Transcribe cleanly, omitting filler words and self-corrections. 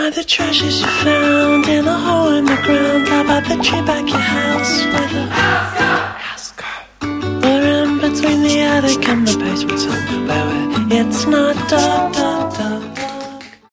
find the treasures you found in a hole in the ground. How about the tree back your house with a house girl? We're in between the attic and the basement somewhere where it's not dark.